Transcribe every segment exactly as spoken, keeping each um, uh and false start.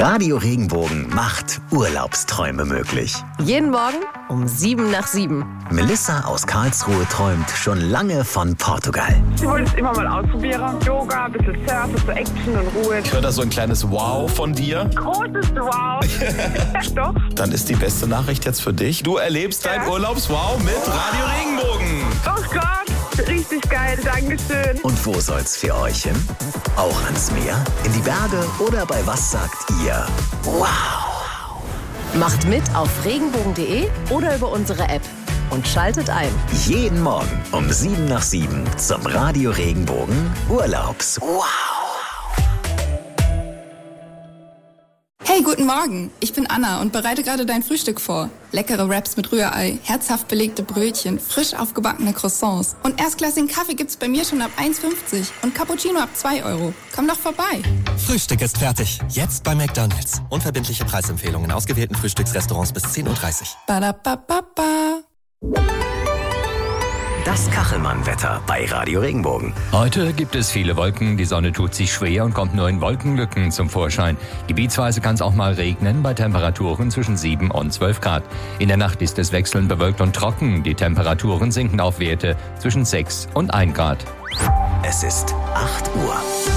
Radio Regenbogen macht Urlaubsträume möglich. Jeden Morgen um sieben nach sieben. Melissa aus Karlsruhe träumt schon lange von Portugal. Ich wollte es immer mal ausprobieren. Yoga, ein bisschen Surfen, so Action und Ruhe. Ich höre da so ein kleines Wow von dir. Großes Wow. Doch. Dann ist die beste Nachricht jetzt für dich. Du erlebst ja. dein Urlaubswow mit Radio Regenbogen. Oh Gott, richtig geil. Dankeschön. Und wo soll's für euch hin? Auch ans Meer, in die Berge oder bei was sagt ihr? Wow! Macht mit auf regenbogen punkt de oder über unsere App und schaltet ein. Jeden Morgen um sieben nach sieben zum Radio Regenbogen Urlaubs. Wow! Hey, guten Morgen. Ich bin Anna und bereite gerade dein Frühstück vor. Leckere Wraps mit Rührei, herzhaft belegte Brötchen, frisch aufgebackene Croissants. Und erstklassigen Kaffee gibt's bei mir schon ab eins fünfzig und Cappuccino ab zwei Euro. Komm doch vorbei. Frühstück ist fertig. Jetzt bei McDonald's. Unverbindliche Preisempfehlungen in ausgewählten Frühstücksrestaurants bis zehn Uhr dreißig. Badabababa. Das Kachelmann-Wetter bei Radio Regenbogen. Heute gibt es viele Wolken, die Sonne tut sich schwer und kommt nur in Wolkenlücken zum Vorschein. Gebietsweise kann es auch mal regnen bei Temperaturen zwischen sieben und zwölf Grad. In der Nacht ist es wechselnd bewölkt und trocken. Die Temperaturen sinken auf Werte zwischen sechs und ein Grad. Es ist acht Uhr.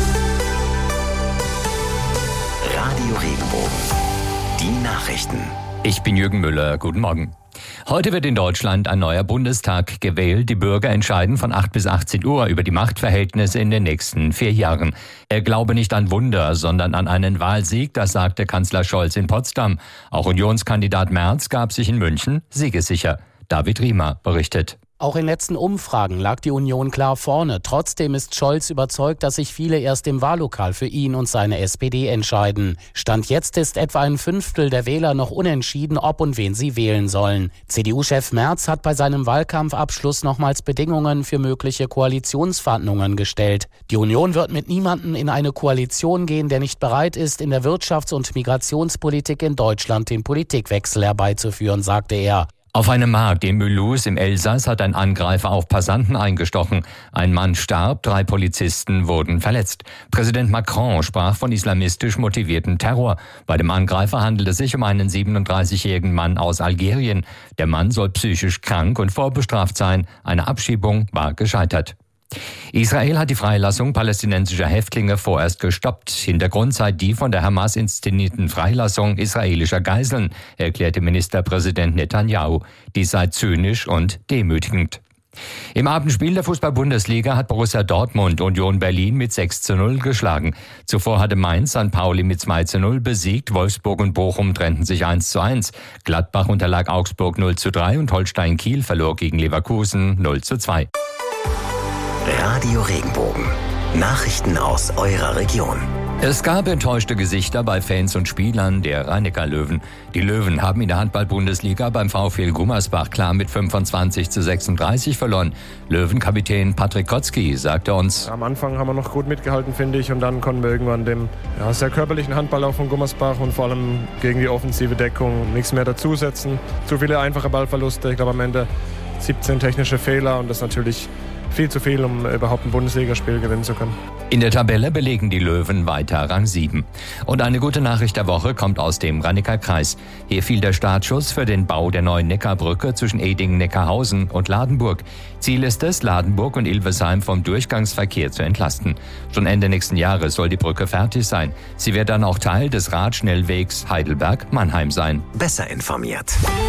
Radio Regenbogen. Die Nachrichten. Ich bin Jürgen Müller. Guten Morgen. Heute wird in Deutschland ein neuer Bundestag gewählt. Die Bürger entscheiden von acht bis achtzehn Uhr über die Machtverhältnisse in den nächsten vier Jahren. Er glaube nicht an Wunder, sondern an einen Wahlsieg, das sagte Kanzler Scholz in Potsdam. Auch Unionskandidat Merz gab sich in München siegessicher. David Riemer berichtet. Auch in letzten Umfragen lag die Union klar vorne. Trotzdem ist Scholz überzeugt, dass sich viele erst im Wahllokal für ihn und seine S P D entscheiden. Stand jetzt ist etwa ein Fünftel der Wähler noch unentschieden, ob und wen sie wählen sollen. C D U-Chef Merz hat bei seinem Wahlkampfabschluss nochmals Bedingungen für mögliche Koalitionsverhandlungen gestellt. Die Union wird mit niemandem in eine Koalition gehen, der nicht bereit ist, in der Wirtschafts- und Migrationspolitik in Deutschland den Politikwechsel herbeizuführen, sagte er. Auf einem Markt in Mulhouse im Elsass hat ein Angreifer auf Passanten eingestochen. Ein Mann starb, drei Polizisten wurden verletzt. Präsident Macron sprach von islamistisch motivierten Terror. Bei dem Angreifer handelt es sich um einen siebenunddreißigjährigen Mann aus Algerien. Der Mann soll psychisch krank und vorbestraft sein. Eine Abschiebung war gescheitert. Israel hat die Freilassung palästinensischer Häftlinge vorerst gestoppt. Hintergrund sei die von der Hamas inszenierten Freilassung israelischer Geiseln, erklärte Ministerpräsident Netanyahu. Dies sei zynisch und demütigend. Im Abendspiel der Fußball-Bundesliga hat Borussia Dortmund Union Berlin mit sechs zu null geschlagen. Zuvor hatte Mainz Sankt Pauli mit zwei zu null besiegt. Wolfsburg und Bochum trennten sich eins zu eins. Gladbach unterlag Augsburg null zu drei und Holstein Kiel verlor gegen Leverkusen null zu zwei. Radio Regenbogen. Nachrichten aus eurer Region. Es gab enttäuschte Gesichter bei Fans und Spielern der Rhein-Neckar-Löwen. Die Löwen haben in der Handball-Bundesliga beim VfL Gummersbach klar mit fünfundzwanzig zu sechsunddreißig verloren. Löwenkapitän Patrick Kotzky sagte uns: Am Anfang haben wir noch gut mitgehalten, finde ich, und dann konnten wir irgendwann dem ja, sehr körperlichen Handball auch von Gummersbach und vor allem gegen die offensive Deckung nichts mehr dazusetzen. Zu viele einfache Ballverluste, ich glaube am Ende siebzehn technische Fehler und das natürlich viel zu viel, um überhaupt ein Bundesligaspiel gewinnen zu können. In der Tabelle belegen die Löwen weiter Rang sieben. Und eine gute Nachricht der Woche kommt aus dem Rhein-Neckar-Kreis. Hier fiel der Startschuss für den Bau der neuen Neckarbrücke zwischen Edingen-Neckarhausen und Ladenburg. Ziel ist es, Ladenburg und Ilvesheim vom Durchgangsverkehr zu entlasten. Schon Ende nächsten Jahres soll die Brücke fertig sein. Sie wird dann auch Teil des Radschnellwegs Heidelberg-Mannheim sein. Besser informiert.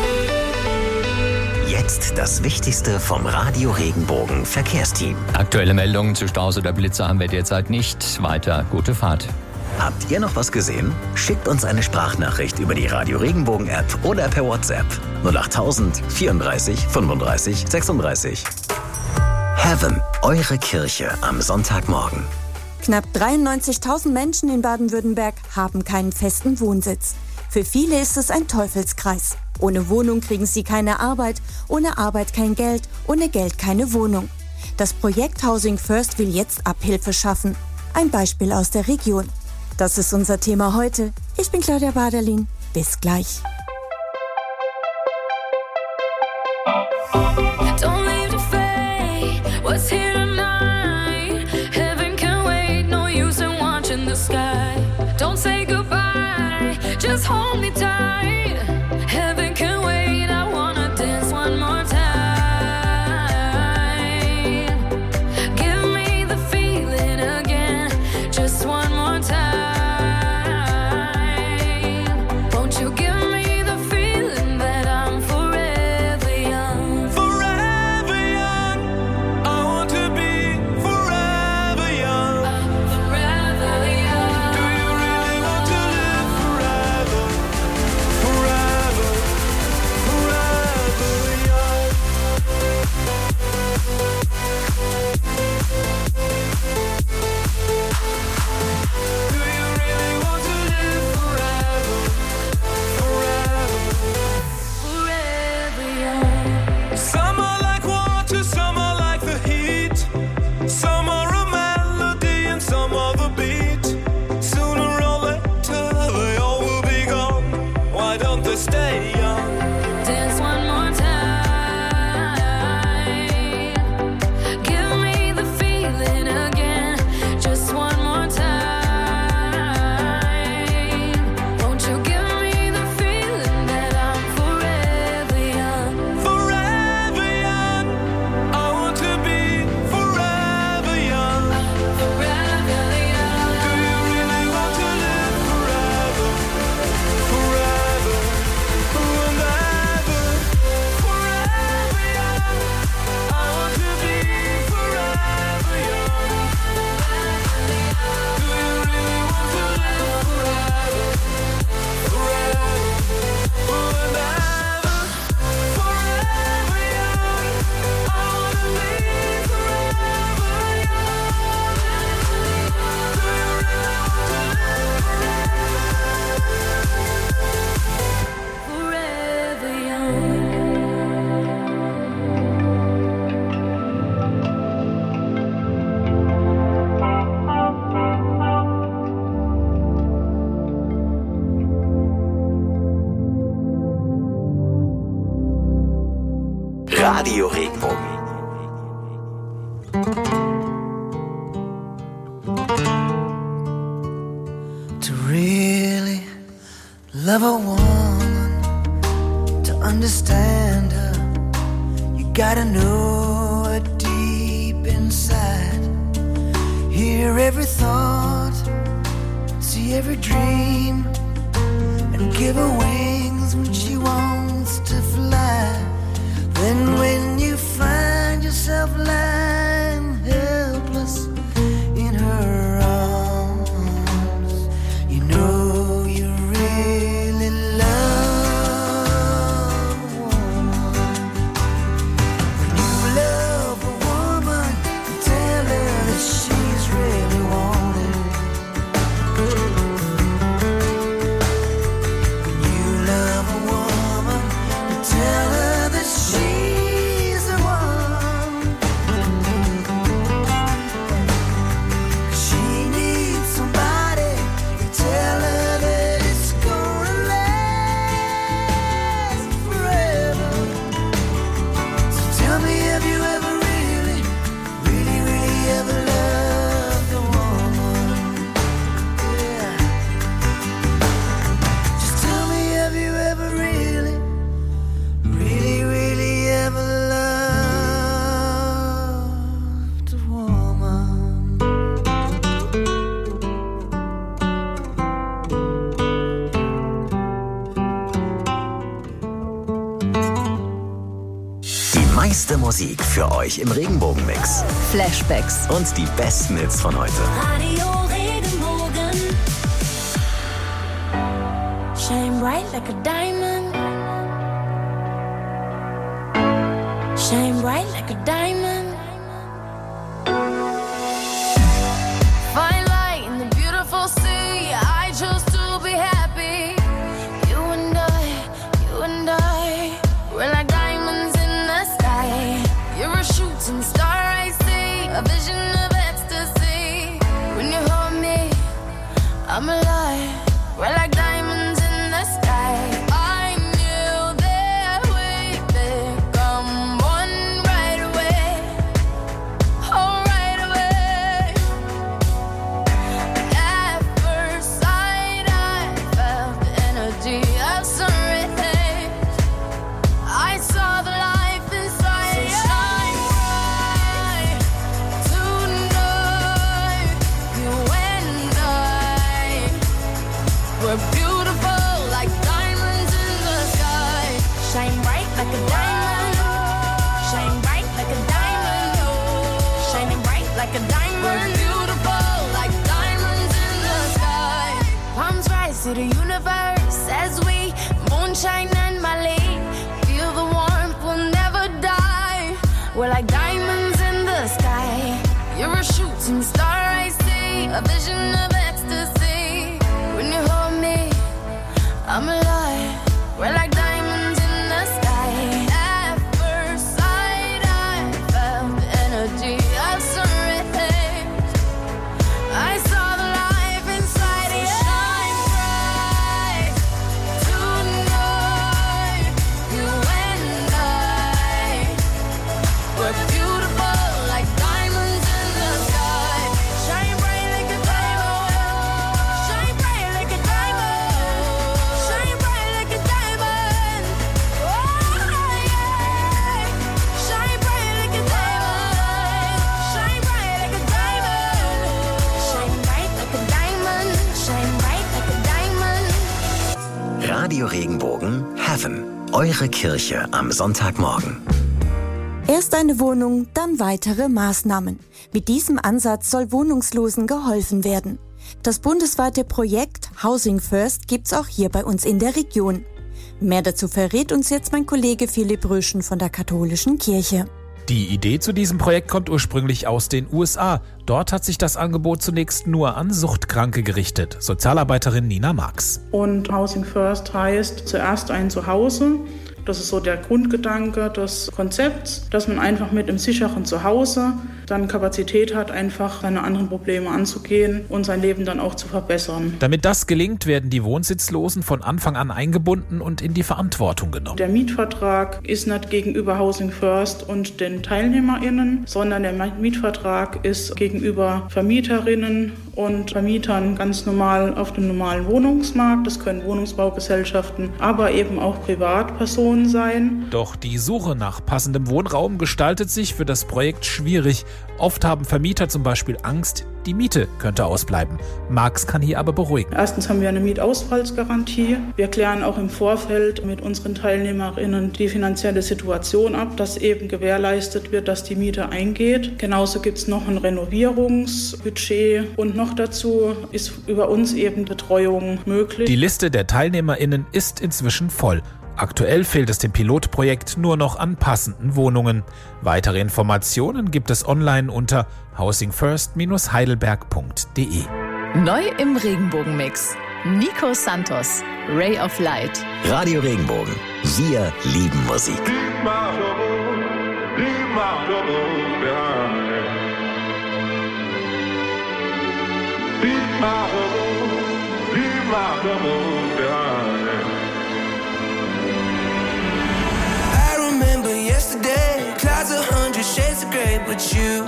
Jetzt das Wichtigste vom Radio Regenbogen Verkehrsteam. Aktuelle Meldungen zu Staus oder Blitze haben wir derzeit nicht. Weiter gute Fahrt. Habt ihr noch was gesehen? Schickt uns eine Sprachnachricht über die Radio Regenbogen App oder per WhatsApp null acht tausend vierunddreißig fünfunddreißig sechsunddreißig. Heaven, eure Kirche am Sonntagmorgen. Knapp dreiundneunzigtausend Menschen in Baden-Württemberg haben keinen festen Wohnsitz. Für viele ist es ein Teufelskreis. Ohne Wohnung kriegen sie keine Arbeit, ohne Arbeit kein Geld, ohne Geld keine Wohnung. Das Projekt Housing First will jetzt Abhilfe schaffen. Ein Beispiel aus der Region. Das ist unser Thema heute. Ich bin Claudia Baderlin. Bis gleich. Don't say goodbye. Radio Regenbogen. To really love a woman, to understand her, you gotta know her deep inside. Hear every thought, see every dream, and give her wings when she wants to fly. Then when you find yourself lying helpless in her arms, you know you really love a woman. When you love a woman, you tell her that she's really wanted. When you love a woman, you tell her that she's the one. She needs somebody to tell her that it's gonna last forever. So tell me, have you ever really, really, really ever loved a woman? Yeah. Just tell me, have you ever really, really, really ever loved a woman? Die meiste Musik für euch im Regenbogenmix. Flashbacks. Und die besten Hits von heute. Radio Regenbogen. Shine bright like a diamond. Shine bright like a diamond. Fine light in the beautiful sea. I chose to be happy. You and I, you and I, we're like diamonds in the sky. You're a shooting star, I see, a vision of ecstasy. When you hold me, I'm alive. We're like diamonds in the sky. I knew that we'd become one right away. Oh, right away. At first sight, I felt the energy of sun rays. I saw the life inside you. Shine bright tonight. You and I, we're beautiful like diamonds in the sky. Shine bright like a diamond. Shine bright like a diamond. Shining bright like a diamond. We're beautiful like diamonds in the sky. Palms rise to the universe as we moonshine and Mali. Feel the warmth, we'll never die. We're like diamonds in the sky. You're a shooting star, I see, a vision of ecstasy. When you hold me, I'm alive. We're like diamonds in the sky. At first sight, I felt the energy of sun rays. I saw the life inside you. Shine bright tonight. You and I, we're beautiful like diamonds in the sky. Shine bright like a diamond. Shine bright like a diamond. Shine bright like a diamond. Oh yeah. Shine bright like a diamond. Shine bright like a diamond. Shine bright like a diamond. Shine bright like a diamond. Radio Regenbogen Heaven. Eure Kirche am Sonntagmorgen. Erst eine Wohnung, dann weitere Maßnahmen. Mit diesem Ansatz soll Wohnungslosen geholfen werden. Das bundesweite Projekt Housing First gibt's auch hier bei uns in der Region. Mehr dazu verrät uns jetzt mein Kollege Philipp Röschen von der Katholischen Kirche. Die Idee zu diesem Projekt kommt ursprünglich aus den U S A. Dort hat sich das Angebot zunächst nur an Suchtkranke gerichtet. Sozialarbeiterin Nina Marx. Und Housing First heißt zuerst ein Zuhause, Das ist so der Grundgedanke des Konzepts, dass man einfach mit einem sicheren Zuhause dann Kapazität hat, einfach seine anderen Probleme anzugehen und sein Leben dann auch zu verbessern. Damit das gelingt, werden die Wohnsitzlosen von Anfang an eingebunden und in die Verantwortung genommen. Der Mietvertrag ist nicht gegenüber Housing First und den TeilnehmerInnen, sondern der Mietvertrag ist gegenüber Vermieterinnen und Vermietern ganz normal auf dem normalen Wohnungsmarkt. Das können Wohnungsbaugesellschaften, aber eben auch Privatpersonen sein. Doch die Suche nach passendem Wohnraum gestaltet sich für das Projekt schwierig. Oft haben Vermieter zum Beispiel Angst, die Miete könnte ausbleiben. Marx kann hier aber beruhigen. Erstens haben wir eine Mietausfallsgarantie. Wir klären auch im Vorfeld mit unseren TeilnehmerInnen die finanzielle Situation ab, dass eben gewährleistet wird, dass die Miete eingeht. Genauso gibt es noch ein Renovierungsbudget und noch dazu ist über uns eben Betreuung möglich. Die Liste der TeilnehmerInnen ist inzwischen voll. Aktuell fehlt es dem Pilotprojekt nur noch an passenden Wohnungen. Weitere Informationen gibt es online unter housing first dash heidelberg punkt de. Neu im Regenbogenmix. Nico Santos, Ray of Light. Radio Regenbogen. Wir lieben Musik. Yesterday, clouds a hundred shades of grey, but you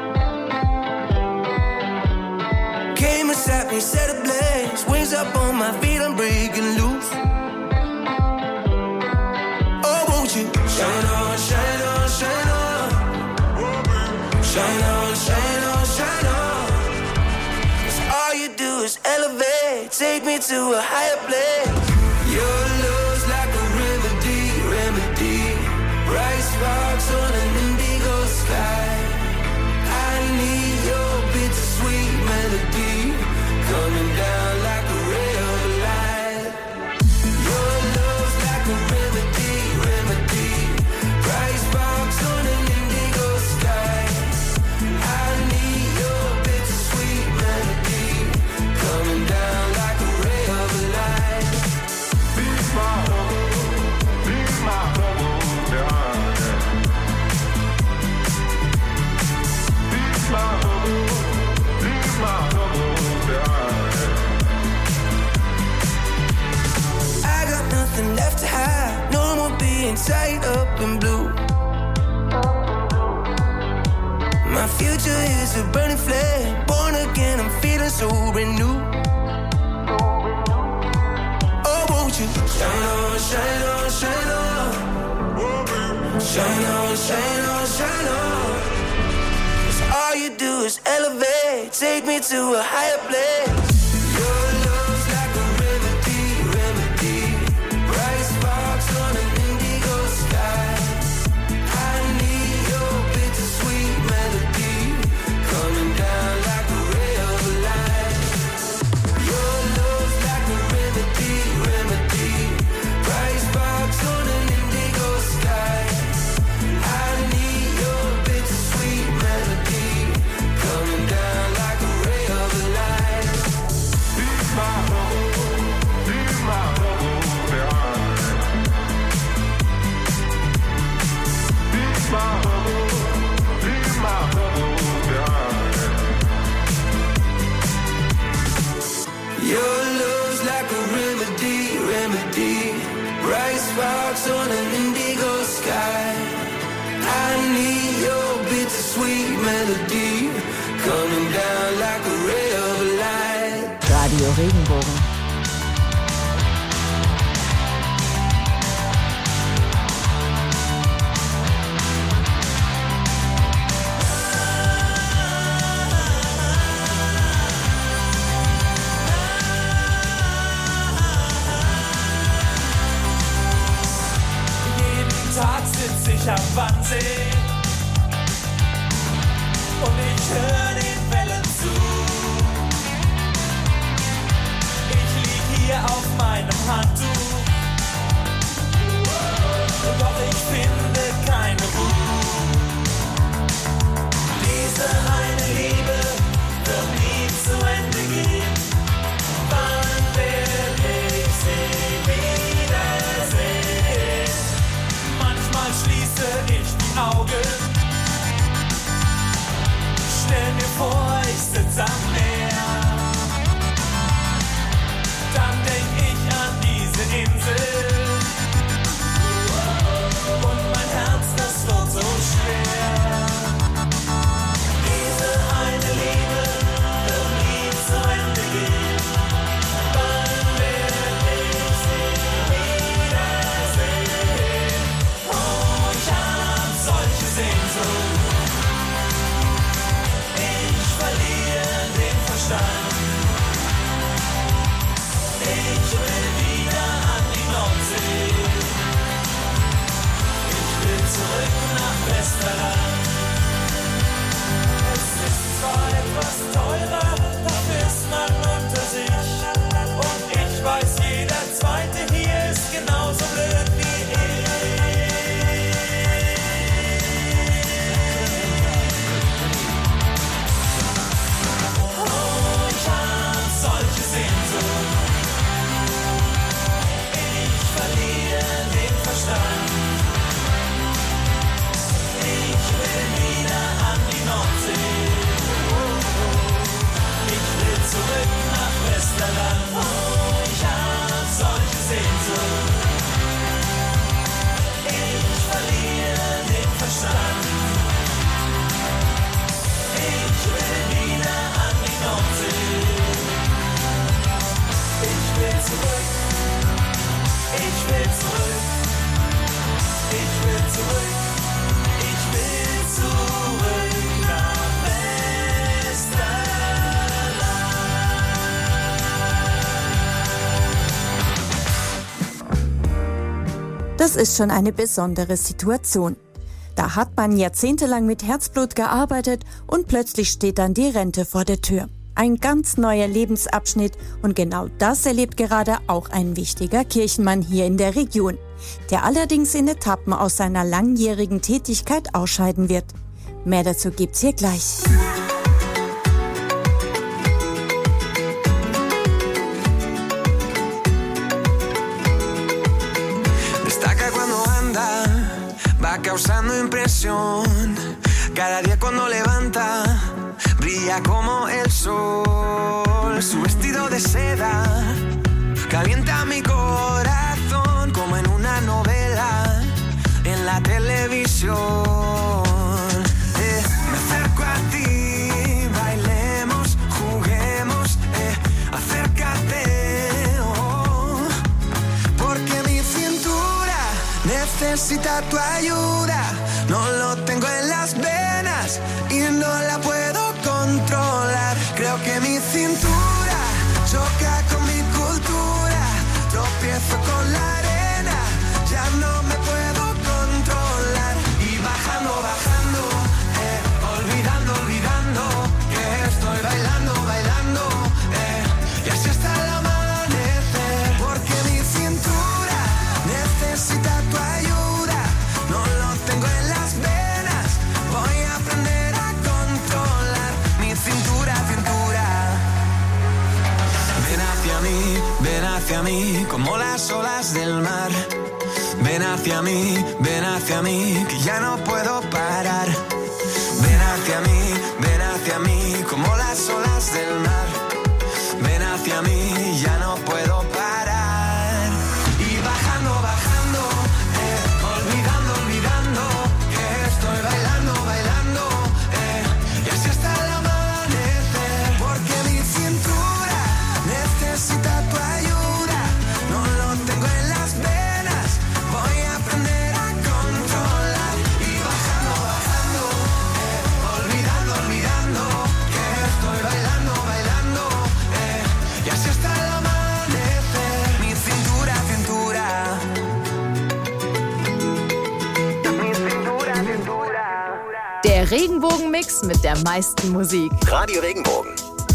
came and sat me, set ablaze, wings up on my feet, I'm breaking loose. Oh, won't you shine on, shine on, shine on, shine on, shine on, shine on. 'Cause all you do is elevate, take me to a higher place. Your love's like a remedy, remedy. Bright sparks on an indigo sky. I need your bittersweet melody coming down like a ray of light. Your love's like a remedy, remedy. Bright sparks on an indigo sky. I need your bittersweet melody coming down like a ray of light. Be my home, be my home. I got nothing left to hide, no more being tied up in blue. My future is a burning flame, born again, I'm feeling so renewed. Oh, won't you shine on, shine on, shine on, shine on, shine on, shine on. 'Cause all you do is elevate, take me to a higher place. Your love's like a remedy, remedy. Bright sparks on an indigo sky. I need your bittersweet melody coming down like a ray of light. Your love's like a remedy, remedy. Bright sparks on an indigo sky. I need your bittersweet melody coming down like a ray of light. Be my home, be my home behind. Be my home, be my home behind. Your love's like a remedy, remedy. Bright sparks on an indigo sky. I need your bittersweet melody coming down like a ray of light. Radio Regenbogen. Jeden Tag sitz ich am Wannsee und ich höre den Wellen zu. Ich lieg hier auf meinem Handtuch, doch ich finde keine Ruhe. Diese eine Liebe wird nie zu Ende gehen. Wann werde ich sie wiedersehen? stell mir vor, ich sitz am Meer. Dann denk ich an diese Insel. Und mein Herz, das wird so schwer. Diese eine Liebe wird nie zu Ende gehen. Wann werde ich sie wiedersehen? Oh, ich hab solche Sehnsucht. Ich verliere den Verstand. Ich will wieder an die Nordsee. Ich will zurück nach Westerland. Es ist zwar etwas teurer, dafür ist man unter sich. Und ich weiß, jeder Zweite hier ist genauso blöd wie ich. Oh, ich hab solche Sehnsucht. Ich verliere den Verstand. Ich will wieder an die Nordsee. Ich will zurück nach Westerland. Oh, ich hab solche Sehnsucht. Ich verliere den Verstand. Ich will wieder an die Nordsee. Ich will zurück. Ich will zurück. Ich will zurück. Ich will zurück nach Westerland. Das ist schon eine besondere Situation. Da hat man jahrzehntelang mit Herzblut gearbeitet und plötzlich steht dann die Rente vor der Tür. Ein ganz neuer Lebensabschnitt und genau das erlebt gerade auch ein wichtiger Kirchenmann hier in der Region, der allerdings in Etappen aus seiner langjährigen Tätigkeit ausscheiden wird. Mehr dazu gibt's hier gleich. Destaca cuando anda, va causando impresión. Cada día cuando levanta, brilla como el sol. Su vestido de seda calienta mi corazón como en una novela en la televisión. Eh, me acerco a ti, bailemos, juguemos, eh, acércate, oh, porque mi cintura necesita tu ayuda. No lo tengo en las venas y no la puedo controlar. Creo que mi cintura choca con mi cultura. Tropiezo con la arena, ya no me puedo controlar. Y bajando, bajando, eh, olvidando, olvidando que estoy bailando, bailando, eh, y así hasta el amanecer. Porque mi cintura necesita tu ayuda. No lo tengo en las venas, voy a aprender a controlar mi cintura, cintura. Ven hacia mí, ven hacia mí, como las olas del mar. Ven hacia mí, ven hacia mí, que ya no puedo parar. Ven hacia mí, ven hacia mí, como las olas del mar. Ven hacia mí, ya no puedo parar. Y bajando, bajando, eh, olvidando, olvidando que estoy bailando, bailando, eh, y así hasta el amanecer. Porque mi cintura necesita tu ayuda. No lo tengo en las venas, voy a aprender a controlar. Y bajando, bajando, eh, olvidando, olvidando que estoy bailando, bailando, eh, y así hasta el amanecer. Mi cintura, cintura. Mi cintura, cintura. Der Regenbogenmix mit der meisten Musik. Radio Regenbogen.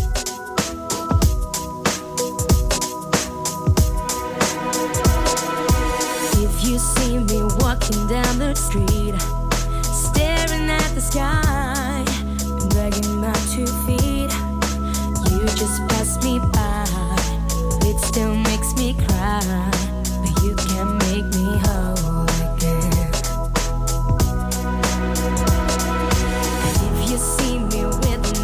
If you see me walking down the street, staring at the sky, and dragging my two feet, you just pass me by. It still makes me cry, but you can make me whole again. And if you see me with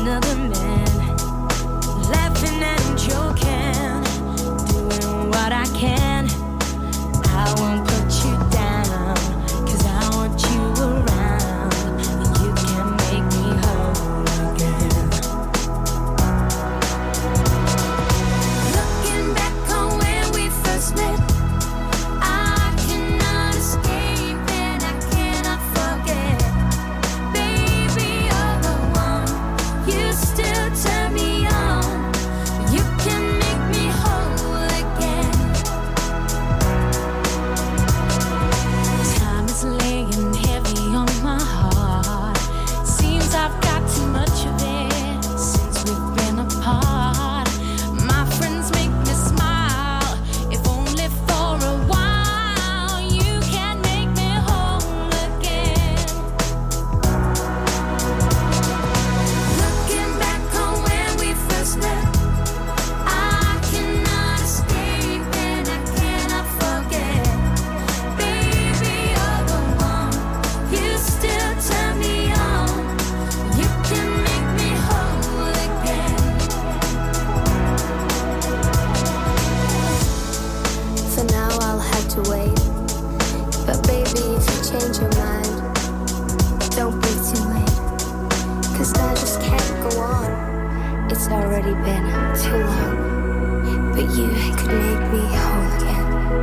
This guy just can't go on. It's already been too long, but you could make me whole again.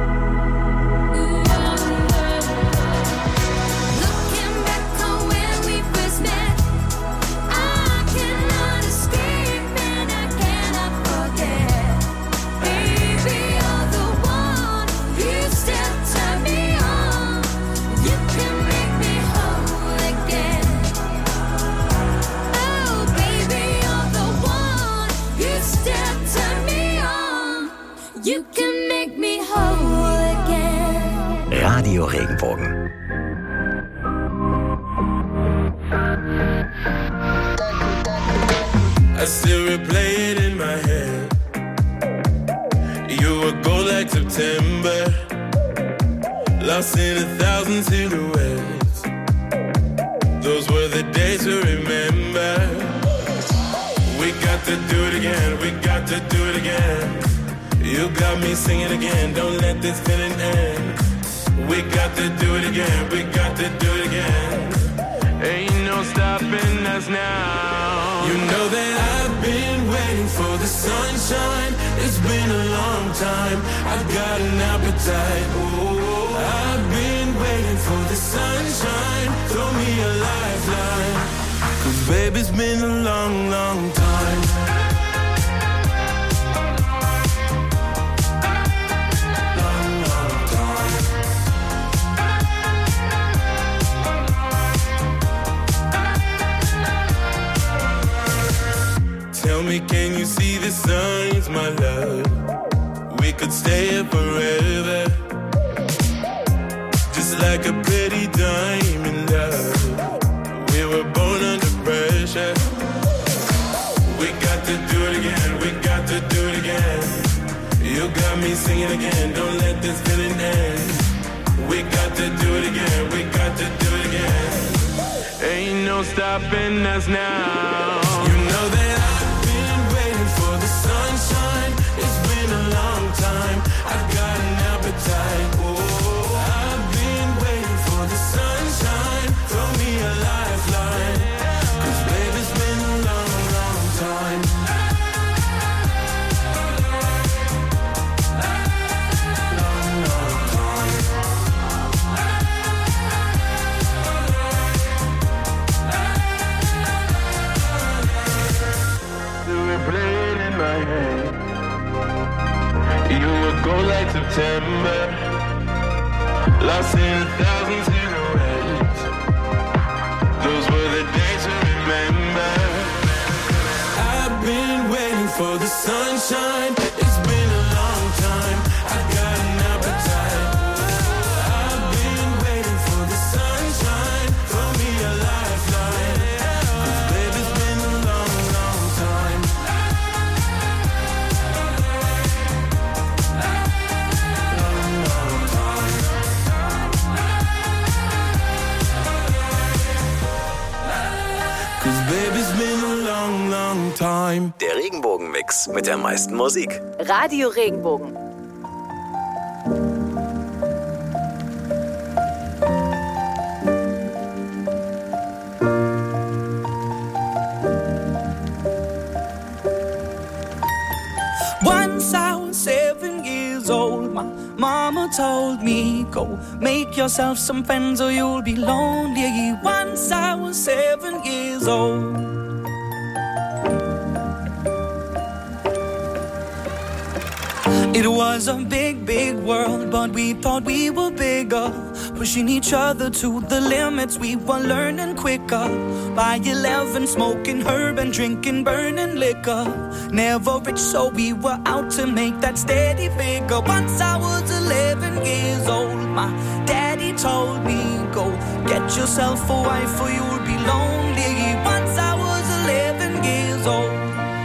Looking back on when we first met, I cannot escape and I cannot forget. Baby, you're the one. You still turn me on. You can make me whole again. Oh, baby, you're the one. You still turn me on. You can make me whole again. Radio Regenbogen. I still replay it in my head. You were gold like September, lost in a thousand silhouettes. Those were the days to remember. We got to do it again, we got to do it again. You got me singing again, don't let this feeling end. We got to do it again, we got to do it again. Ain't no stopping us now. You know that I've been waiting for the sunshine. It's been a long time. I've got an appetite. Oh, I've been waiting for the sunshine. Throw me a lifeline. Cause baby, it's been a long, long time. Tell me, can you see the signs, my love? We could stay here forever, just like a pretty diamond, love. We were born under pressure. We got to do it again, we got to do it again. You got me singing again, don't let this feeling end. We got to do it again, we got to do it again. Ain't no stopping us now. You know that for the sunshine, it's been a long time. I've got an appetite. Oh, I've been waiting for the sunshine. Throw me a lifeline. Cause baby, it's been a long, long time. Long, long time. Do we play it in my head? You would go like September, lost in a thousand silhouettes. Those were the days to remember. I've been waiting for the sunshine. It's been a long time. I got an appetite. I've been waiting for the sunshine. Throw me a lifeline. Cause baby, it's been a long, long time. Time. Der Regenbogen-Mix mit der meisten Musik. Radio Regenbogen. Once I was seven years old, my mama told me, go make yourself some friends or you'll be lonely. Once I was seven years old. It was a big, big world, but we thought we were bigger, pushing each other to the limits. We were learning quicker. By eleven, smoking herb and drinking burning liquor. Never rich, so we were out to make that steady figure. Once I was eleven years old, my daddy told me, go get yourself a wife or you'll be lonely. Once I was eleven years old.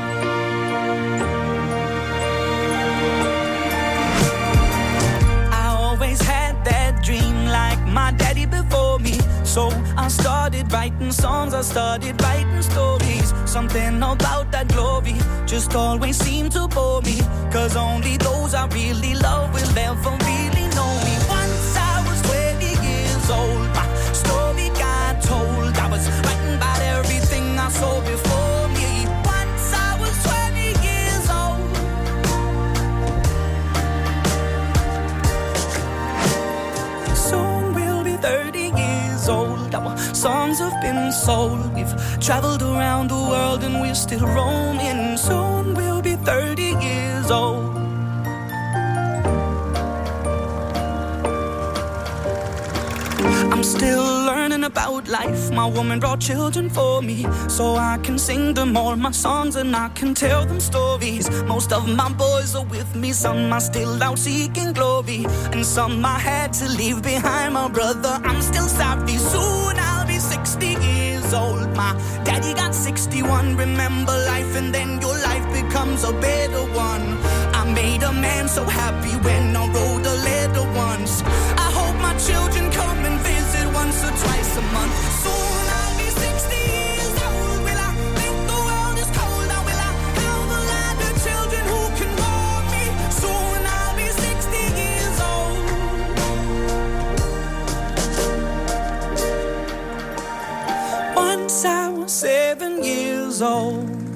My daddy before me, so I started writing songs, I started writing stories. Something about that glory just always seemed to bore me, cause only those I really love will ever really know me. Once I was twenty years old, my story got told. I was writing about everything I saw and soul. We've traveled around the world and we're still roaming. Soon we'll be thirty years old. I'm still learning about life. My woman brought children for me, so I can sing them all my songs and I can tell them stories. Most of my boys are with me, some are still out seeking glory, and some I had to leave behind. My brother, I'm still savvy. Soon I'll be sixty years old. My daddy got sixty-one. Remember life and then your life becomes a better one. I made a man so happy when I wrote a letter once. I hope my children come and visit once or twice a month. Soon I'll be sixty years old. Will I think the world is cold? Or will I have a lot of children who can warm me? Soon I'll be sixty years old. Once I was seven years old.